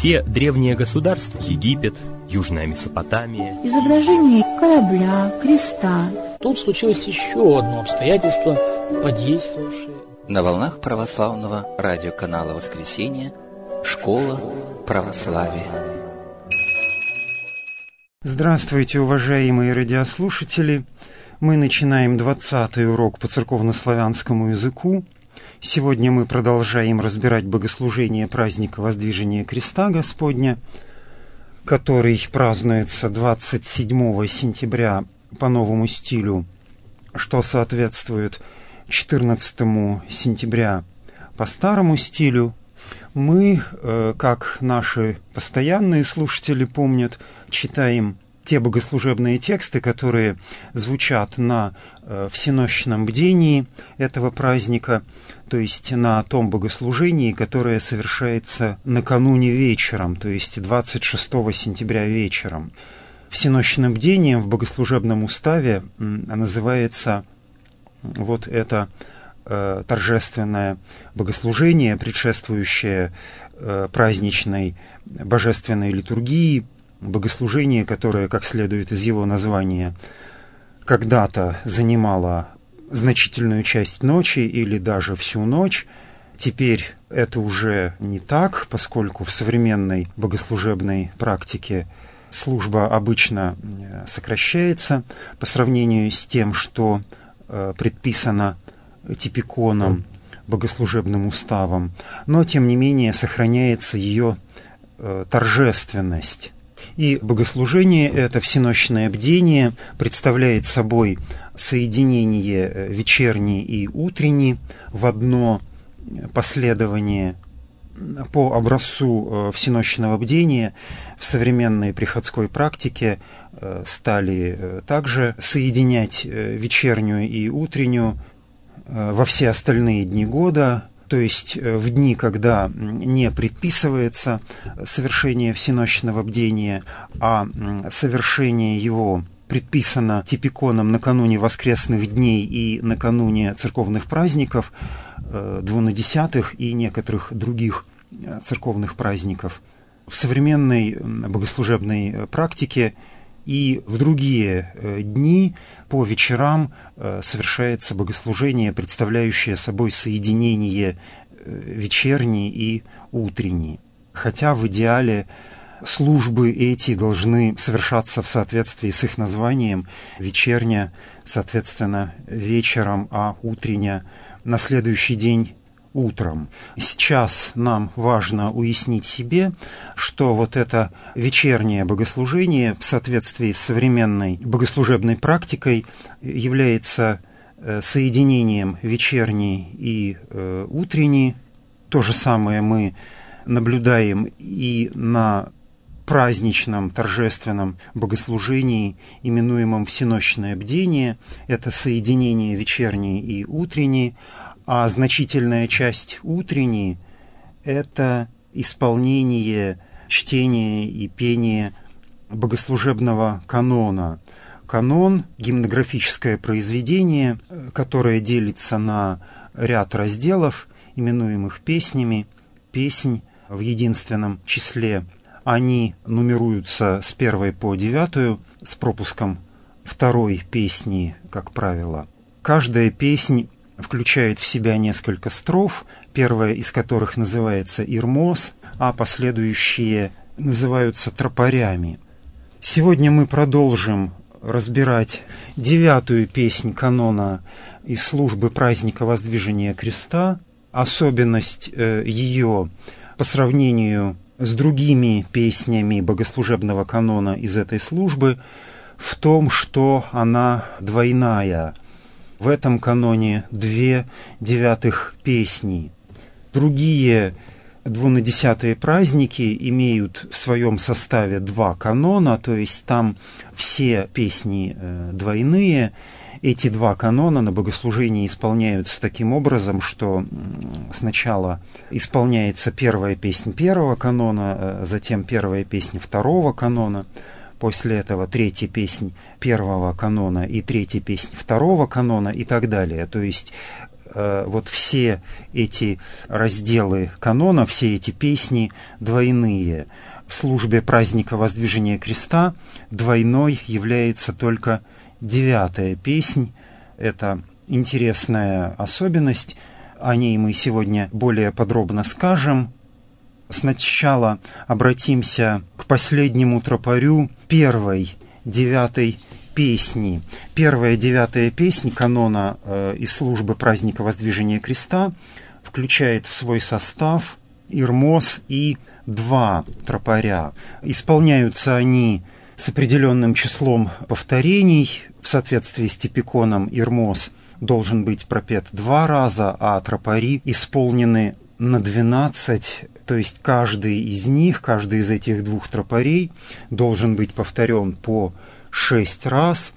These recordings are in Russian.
Все древние государства, Египет, Южная Месопотамия, изображение корабля, креста. Тут случилось еще одно обстоятельство, подействовавшее. На волнах православного радиоканала «Воскресенье» «Школа православия». Здравствуйте, уважаемые радиослушатели! Мы начинаем 20-й урок по церковнославянскому языку. Сегодня мы продолжаем разбирать богослужение праздника Воздвижения Креста Господня, который празднуется 27 сентября по новому стилю, что соответствует 14 сентября по старому стилю. Мы, как наши постоянные слушатели помнят, читаем те богослужебные тексты, которые звучат на всенощном бдении этого праздника, то есть на том богослужении, которое совершается накануне вечером, то есть 26 сентября вечером. Всенощным бдением в богослужебном уставе называется вот это торжественное богослужение, предшествующее праздничной божественной литургии, богослужение, которое, как следует из его названия, когда-то занимало значительную часть ночи или даже всю ночь. Теперь это уже не так, поскольку в современной богослужебной практике служба обычно сокращается по сравнению с тем, что предписано типиконом, богослужебным уставом, но, тем не менее, сохраняется ее торжественность. И богослужение, это всенощное бдение, представляет собой соединение вечерний и утренний в одно последование. По образцу всенощного бдения в современной приходской практике стали также соединять вечернюю и утреннюю во все остальные дни года, то есть в дни, когда не предписывается совершение всенощного бдения, а совершение его предписано типиконом накануне воскресных дней и накануне церковных праздников, двунадесятых и некоторых других церковных праздников. В современной богослужебной практике и в другие дни по вечерам совершается богослужение, представляющее собой соединение вечерней и утренней. Хотя в идеале службы эти должны совершаться в соответствии с их названием. Вечерня, соответственно, вечером, а утренняя на следующий день утром. Сейчас нам важно уяснить себе, что вот это вечернее богослужение в соответствии с современной богослужебной практикой является соединением вечерней и утренней. То же самое мы наблюдаем и на праздничном торжественном богослужении, именуемом всенощное бдение. Это соединение вечерней и утренней. А значительная часть утренней – это исполнение, чтение и пение богослужебного канона. Канон – гимнографическое произведение, которое делится на ряд разделов, именуемых песнями. Песнь в единственном числе. Они нумеруются с 1 по 9, с пропуском второй песни, как правило. Каждая песнь включает в себя несколько строф, первая из которых называется «Ирмос», а последующие называются тропарями. Сегодня мы продолжим разбирать 9-ю песнь канона из службы праздника Воздвижения Креста. Особенность ее по сравнению с другими песнями богослужебного канона из этой службы в том, что она двойная. В этом каноне 2 девятых песни. Другие двунадесятые праздники имеют в своем составе 2 канона, то есть там все песни двойные. Эти 2 канона на богослужении исполняются таким образом, что сначала исполняется первая песнь первого канона, затем первая песня второго канона, после этого 3-я песнь первого канона и 3-я песнь второго канона и так далее. То есть вот все эти разделы канона, все эти песни двойные. В службе праздника Воздвижения Креста двойной является только 9-я песнь. Это интересная особенность, о ней мы сегодня более подробно скажем. Сначала обратимся к последнему тропарю первой 9-й песни. Первая 9-я песнь канона из службы праздника Воздвижения Креста включает в свой состав ирмос и 2 тропаря. Исполняются они с определенным числом повторений. В соответствии с типиконом ирмос должен быть пропет 2 раза, а тропари исполнены на 12, то есть каждый из этих 2 тропарей должен быть повторен по 6 раз,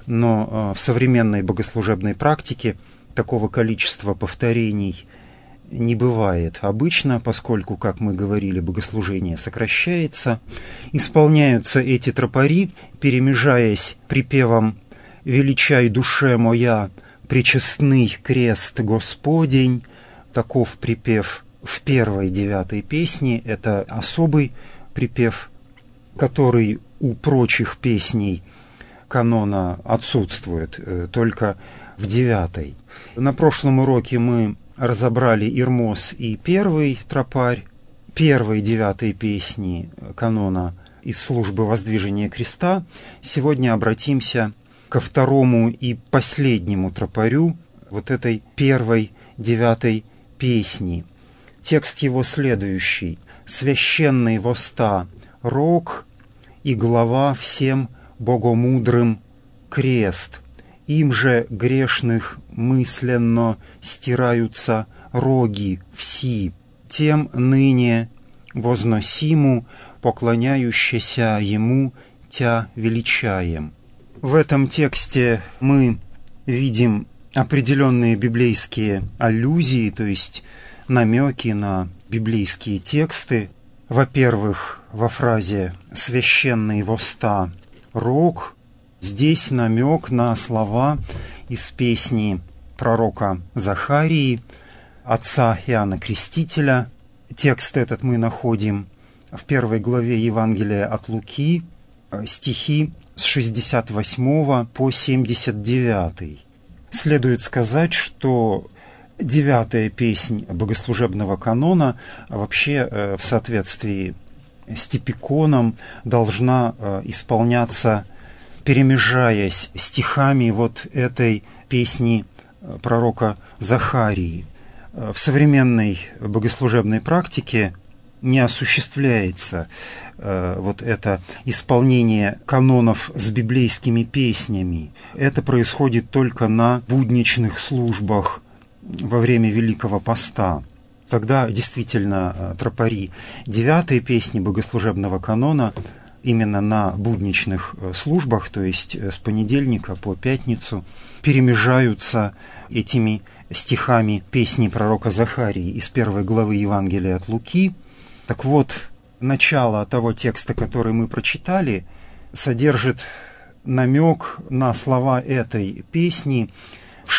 но в современной богослужебной практике такого количества повторений не бывает обычно, поскольку, как мы говорили, богослужение сокращается. Исполняются эти тропари, перемежаясь припевом «Величай, душе моя, пречестный крест Господень». Таков припев в первой 9-й песне. Это особый припев, который у прочих песней канона отсутствует, только в 9-й. На прошлом уроке мы разобрали ирмос и первый тропарь первой 9-й песни канона из службы Воздвижения Креста. Сегодня обратимся ко второму и последнему тропарю вот этой первой 9-й песни. Текст его следующий. «Священный воста рог, и глава всем богомудрым крест. Им же грешных мысленно стираются роги все, тем ныне возносиму, поклоняющийся ему, тя величаем». В этом тексте мы видим определенные библейские аллюзии, то есть намеки на библейские тексты. Во-первых, во фразе «священный воста рог» здесь намек на слова из песни пророка Захарии, отца Иоанна Крестителя. Текст этот мы находим в 1 главе Евангелия от Луки, стихи с 68 по 79. Следует сказать, что 9-я песнь богослужебного канона вообще в соответствии с типиконом должна исполняться, перемежаясь стихами вот этой песни пророка Захарии. В современной богослужебной практике не осуществляется вот это исполнение канонов с библейскими песнями. Это происходит только на будничных службах во время Великого Поста. Тогда действительно тропари 9-й песни богослужебного канона именно на будничных службах, то есть с понедельника по пятницу, перемежаются этими стихами песни пророка Захарии из 1 главы Евангелия от Луки. Так вот, начало того текста, который мы прочитали, содержит намек на слова этой песни. В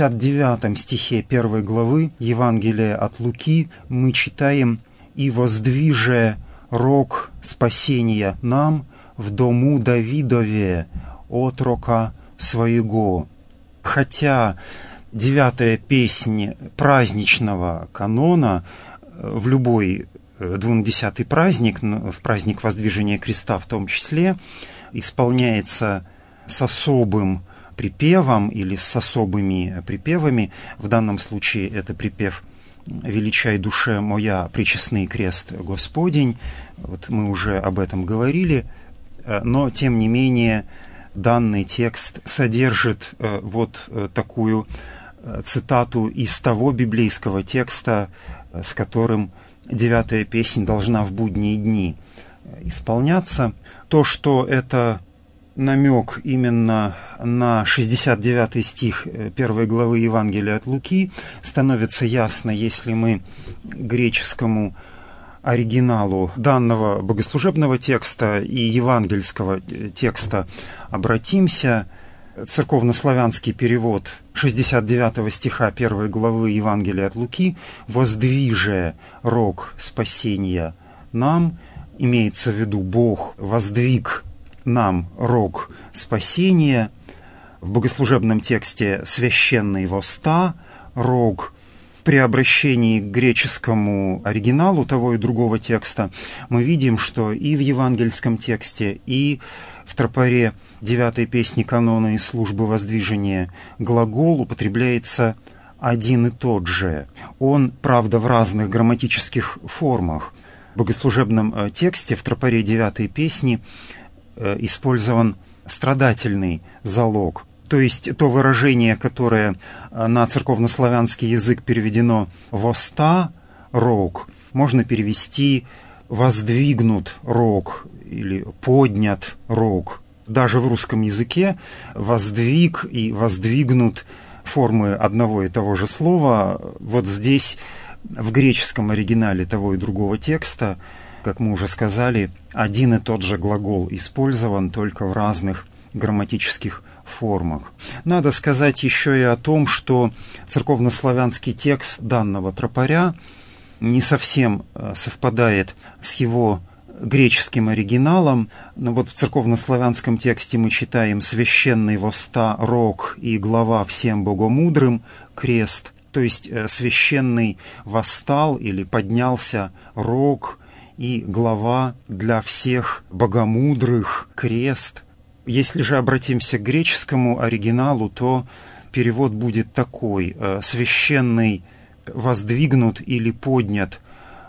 69 стихе 1 главы Евангелия от Луки мы читаем «И воздвиже рог спасения нам в дому Давидове, отрока своего». Хотя 9-я песнь праздничного канона в любой 20-й праздник, в праздник Воздвижения Креста в том числе, исполняется с особым припевом или с особыми припевами. В данном случае это припев «Величай, душе моя, пречестный крест Господень». Вот мы уже об этом говорили, но тем не менее данный текст содержит вот такую цитату из того библейского текста, с которым 9-я песнь должна в будние дни исполняться. То, что это намек именно на 69 стих 1 главы Евангелия от Луки, становится ясно, если мы к греческому оригиналу данного богослужебного текста и евангельского текста обратимся. церковнославянский перевод 69 стиха 1 главы Евангелия от Луки «Воздвиже рог спасения нам», имеется в виду Бог воздвиг нам рог спасения. В богослужебном тексте «священный воста», рог. При обращении к греческому оригиналу того и другого текста мы видим, что и в евангельском тексте, и в тропаре 9 песни канона и службы воздвижения глагол употребляется один и тот же. Он, правда, в разных грамматических формах. В богослужебном тексте в тропаре 9 песни использован страдательный залог. То есть то выражение, которое на церковнославянский язык переведено «воста рог», можно перевести «воздвигнут рог» или «поднят рог». Даже в русском языке «воздвиг» и «воздвигнут» формы одного и того же слова. Вот здесь, в греческом оригинале того и другого текста, как мы уже сказали, один и тот же глагол использован, только в разных грамматических формах. Надо сказать еще и о том, что церковнославянский текст данного тропаря не совсем совпадает с его греческим оригиналом, но вот в церковнославянском тексте мы читаем «священный воста рог и глава всем богомудрым крест», то есть священный восстал или поднялся рог и глава для всех богомудрых крест. Если же обратимся к греческому оригиналу, то перевод будет такой: «священный воздвигнут или поднят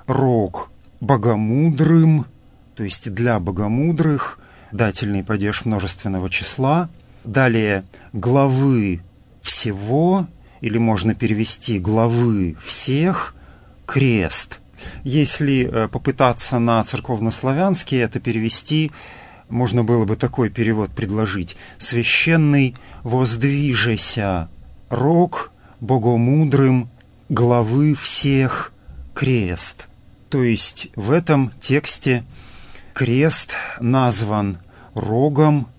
рог богомудрым», то есть для богомудрых, дательный падеж множественного числа. Далее «главы всего», или можно перевести «главы всех крест». Если попытаться на церковнославянский это перевести, можно было бы такой перевод предложить: «священный воздвижеся рог богомудрым главы всех крест». То есть в этом тексте крест назван рогом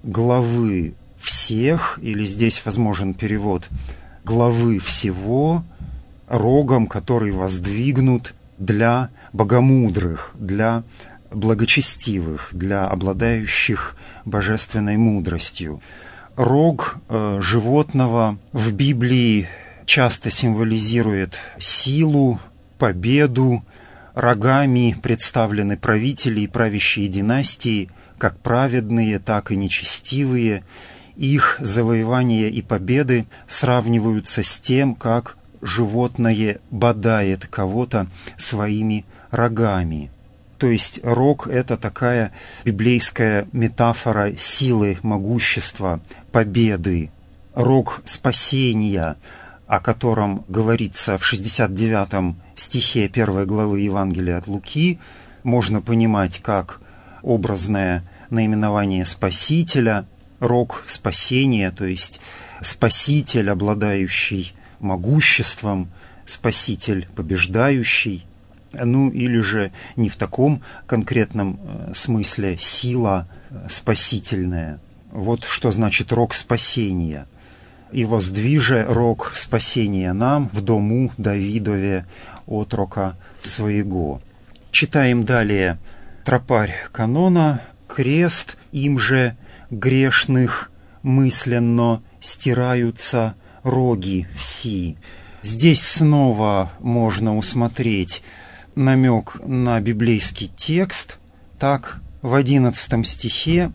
главы всех, или здесь возможен перевод главы всего, рогом, который воздвигнут для богомудрых, для благочестивых, для обладающих божественной мудростью. Рог животного в Библии часто символизирует силу, победу. Рогами представлены правители и правящие династии, как праведные, так и нечестивые. Их завоевания и победы сравниваются с тем, как животное бодает кого-то своими рогами. То есть рог — это такая библейская метафора силы, могущества, победы. Рог спасения, о котором говорится в 69 стихе 1 главы Евангелия от Луки, можно понимать как образное наименование Спасителя, рог спасения, то есть Спаситель, обладающий могуществом, Спаситель, побеждающий. Ну или же не в таком конкретном смысле сила спасительная. Вот что значит рог спасения. «И воздвиже рог спасения нам в дому Давидове отрока своего». Читаем далее тропарь канона: «Крест им же грешных мысленно стираются роги все». Здесь снова можно усмотреть намек на библейский текст. Так, в 11 стихе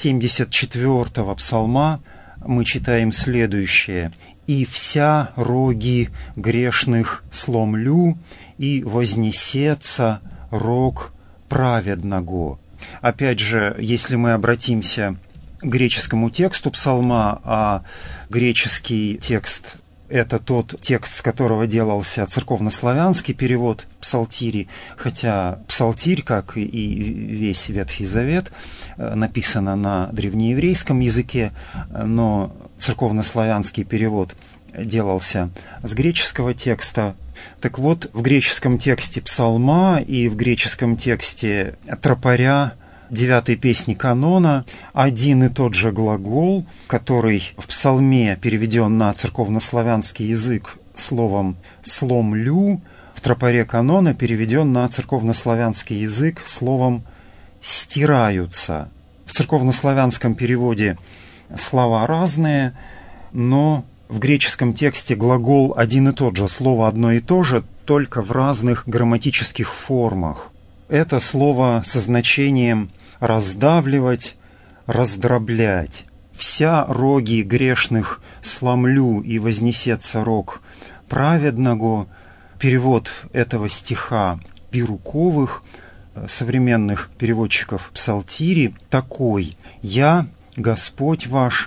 74-го псалма мы читаем следующее: «И вся роги грешных сломлю, и вознесется рог праведного». Опять же, если мы обратимся к греческому тексту псалма, а греческий текст — это тот текст, с которого делался церковнославянский перевод псалтири, хотя псалтирь, как и весь Ветхий Завет, написано на древнееврейском языке, но церковнославянский перевод делался с греческого текста. Так вот, в греческом тексте псалма и в греческом тексте тропаря 9 песни канона один и тот же глагол, который в псалме переведен на церковнославянский язык словом «сломлю», в тропаре канона переведен на церковнославянский язык словом «стираются». В церковнославянском переводе слова разные, но в греческом тексте глагол один и тот же, слово одно и то же, только в разных грамматических формах. Это слово со значением «раздавливать», «раздроблять». «Вся роги грешных сломлю, и вознесется рог праведного». Перевод этого стиха Бируковых, современных переводчиков псалтири, такой: «Я, Господь ваш,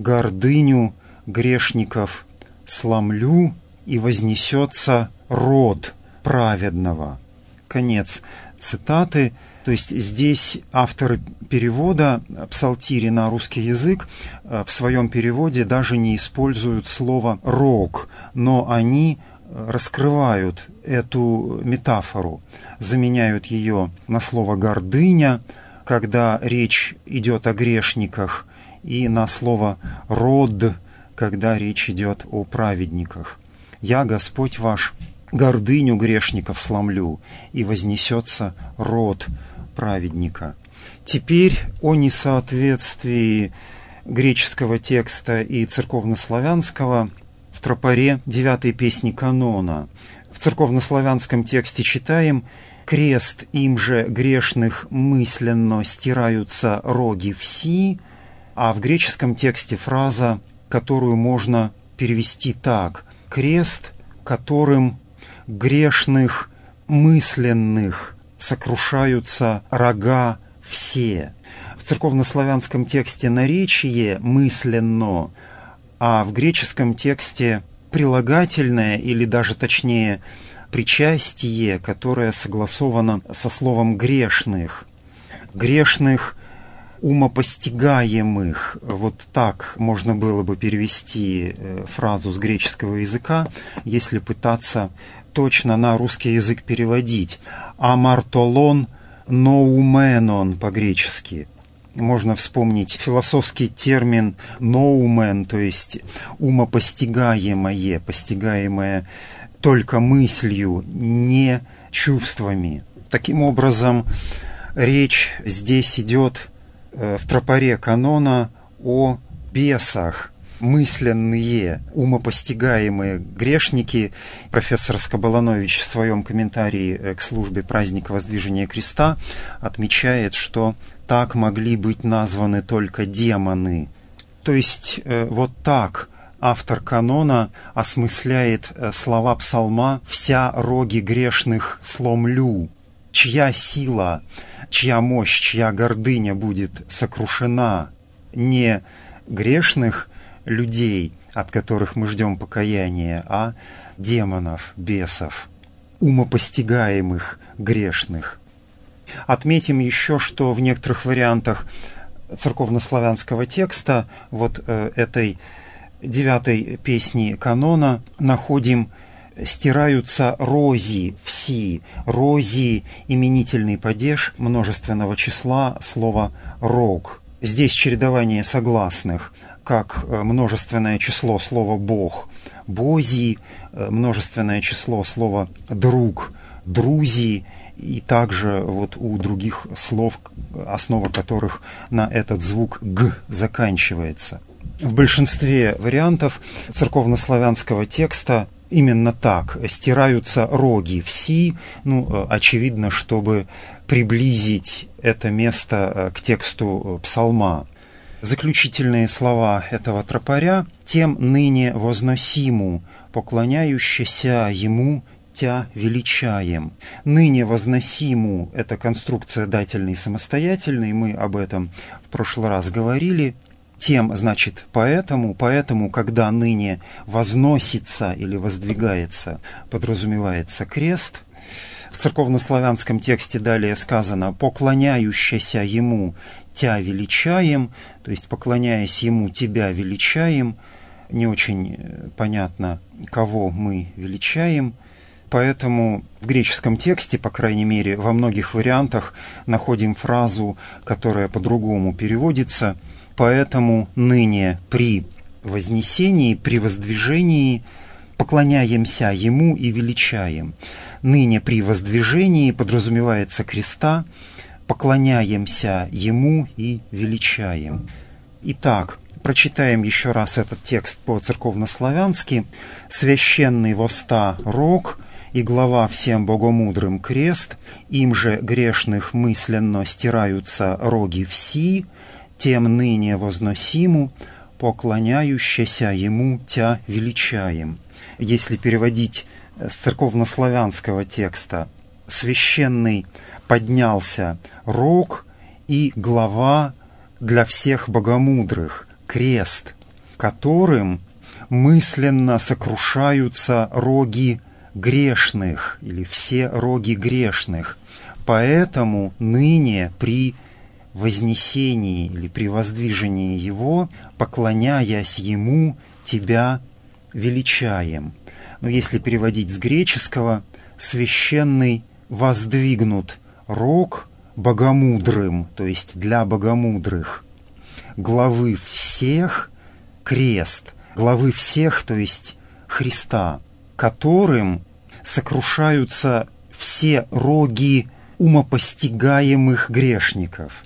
гордыню грешников сломлю, и вознесется род праведного». Конец цитаты. То есть здесь авторы перевода псалтири на русский язык в своем переводе даже не используют слово «рог», но они раскрывают эту метафору, заменяют ее на слово «гордыня», когда речь идет о грешниках, и на слово «род», когда речь идет о праведниках. «Я, Господь ваш, гордыню грешников сломлю, и вознесется род праведника». Теперь о несоответствии греческого текста и церковнославянского в тропаре 9 песни канона. В церковнославянском тексте читаем: «Крест им же грешных мысленно стираются роги все», а в греческом тексте фраза, которую можно перевести так: «Крест, которым грешных мысленных сокрушаются рога все». В церковнославянском тексте наречие «мысленно», а в греческом тексте прилагательное, или даже точнее причастие, которое согласовано со словом «грешных». «Грешных умопостигаемых». Вот так можно было бы перевести фразу с греческого языка, если пытаться точно на русский язык переводить. «Амартолон ноуменон» по-гречески. Можно вспомнить философский термин «ноумен», то есть умопостигаемое, постигаемое только мыслью, не чувствами. Таким образом, речь здесь идет в тропаре канона о бесах. Мысленные, умопостигаемые грешники. Профессор Скоболанович в своем комментарии к службе праздника Воздвижения Креста отмечает, что так могли быть названы только демоны. То есть вот так автор канона осмысляет слова псалма «Вся роги грешных сломлю». Чья сила, чья мощь, чья гордыня будет сокрушена? Не грешных людей, от которых мы ждем покаяния, а демонов, бесов, умопостигаемых грешных. Отметим еще, что в некоторых вариантах церковнославянского текста вот этой 9 песни канона находим «стираются рози все». Рози – именительный падеж множественного числа слова «рог». Здесь чередование согласных, как множественное число слова «бог», «бози», множественное число слова «друг», «друзи», и также вот у других слов, основа которых на этот звук «г» заканчивается. В большинстве вариантов церковнославянского текста именно так: стираются роги все, очевидно, чтобы приблизить это место к тексту псалма. Заключительные слова этого тропаря: «Тем ныне возносиму, поклоняющийся ему, тя величаем». Ныне возносиму – это конструкция дательной самостоятельной, мы об этом в прошлый раз говорили. Тем, значит, поэтому, когда ныне возносится или воздвигается, подразумевается крест. В церковнославянском тексте далее сказано «поклоняющийся ему, тя величаем», то есть «поклоняясь ему, тебя величаем». Не очень понятно, кого мы величаем. Поэтому в греческом тексте, по крайней мере, во многих вариантах находим фразу, которая по-другому переводится: «Поэтому ныне при вознесении, при воздвижении поклоняемся Ему и величаем». Ныне при воздвижении подразумевается креста, поклоняемся Ему и величаем. Итак, прочитаем еще раз этот текст по-церковнославянски. «Священный воста рог, и глава всем богомудрым крест, им же грешных мысленно стираются роги все, тем ныне возносиму, поклоняющийся Ему тя величаем». Если переводить с церковнославянского текста: «Священный поднялся рог, и глава для всех богомудрых крест, которым мысленно сокрушаются роги грешных», или все роги грешных. «Поэтому ныне при вознесении или при воздвижении Его, поклоняясь Ему, Тебя величаем». Но если переводить с греческого: «Священный воздвигнут рог богомудрым», то есть для богомудрых, главы всех крест, главы всех, то есть Христа, которым сокрушаются все роги умопостигаемых грешников.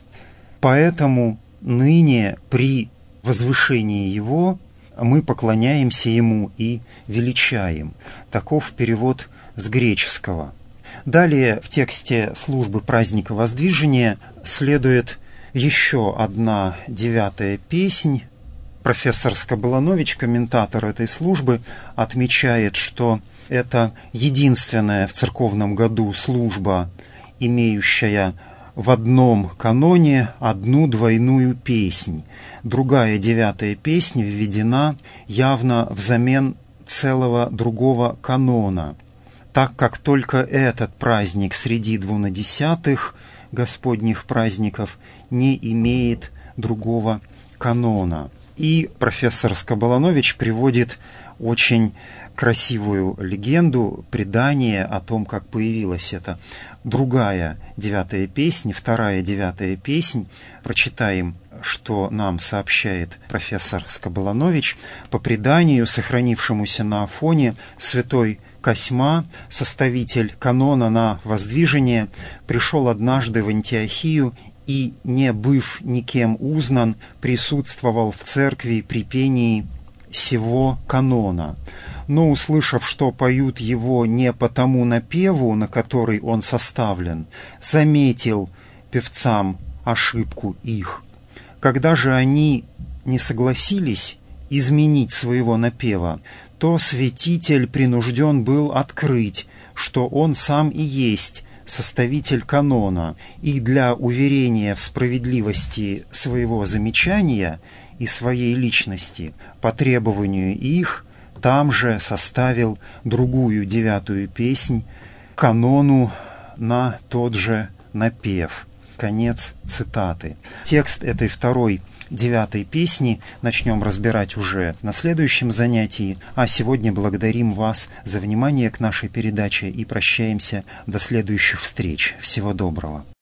Поэтому ныне при возвышении Его мы поклоняемся Ему и величаем. Таков перевод с греческого. Далее в тексте службы праздника Воздвижения следует еще одна 9-я песнь. Профессор Скобеланович, комментатор этой службы, отмечает, что это единственная в церковном году служба, имеющая в одном каноне одну двойную песнь. Другая 9-я песнь введена явно взамен целого другого канона, так как только этот праздник среди двунадесятых Господних праздников не имеет другого канона. И профессор Скобеланович приводит очень красивую легенду, предание о том, как появилась эта другая 9-я песнь, вторая 9-я песнь. Прочитаем, что нам сообщает профессор Скобеланович. По преданию, сохранившемуся на Афоне, святой Косьма, составитель канона на воздвижение, пришел однажды в Антиохию и, не быв никем узнан, присутствовал в церкви при пении сего канона. Но, услышав, что поют его не по тому напеву, на который он составлен, заметил певцам ошибку их. Когда же они не согласились изменить своего напева, то святитель принужден был открыть, что он сам и есть составитель канона, и для уверения в справедливости своего замечания и своей личности по требованию их там же составил другую 9-ю песнь канону на тот же напев. Конец цитаты. Текст этой второй 9-й песни начнем разбирать уже на следующем занятии, а сегодня благодарим вас за внимание к нашей передаче и прощаемся до следующих встреч. Всего доброго.